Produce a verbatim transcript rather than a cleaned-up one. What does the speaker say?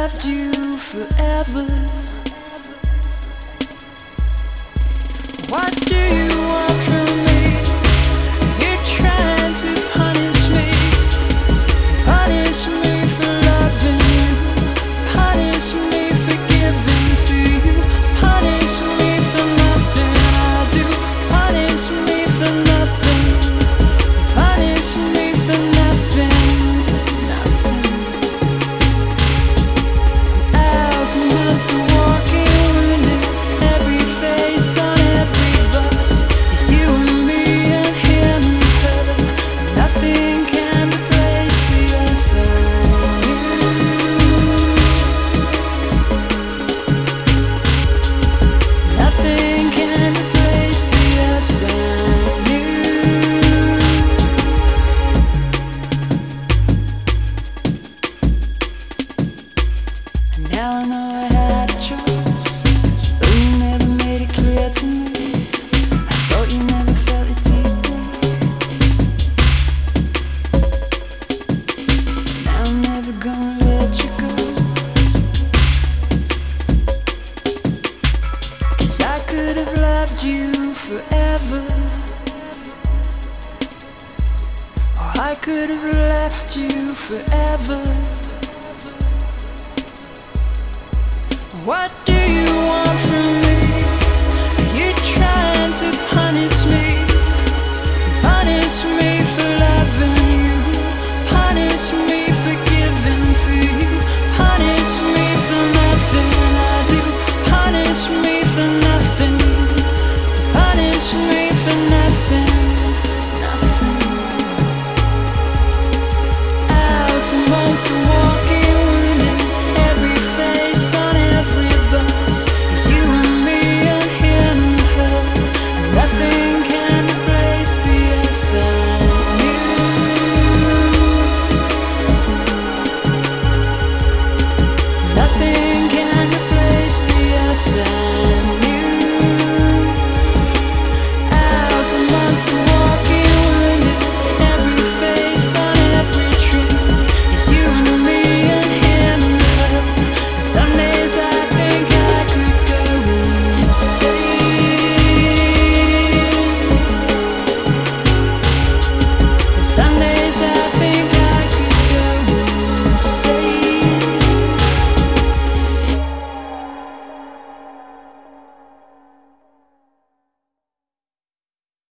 loved you forever. What do you want from me? You're trying to punish me, punish me for loving you, punish me for giving to you, punish me for nothing I do, punish me for nothing, punish me for nothing, for nothing. Out amongst the walking wounded, every face on every bus is you and me and him and her. Nothing can replace the unsung you. Nothing can replace the unsung you. And now I know I had a choice, though you never made it clear to me. I thought you never felt it deeply. Now I'm never gonna let you go, 'cause I could have loved you forever, or I could have left you forever. What do you want?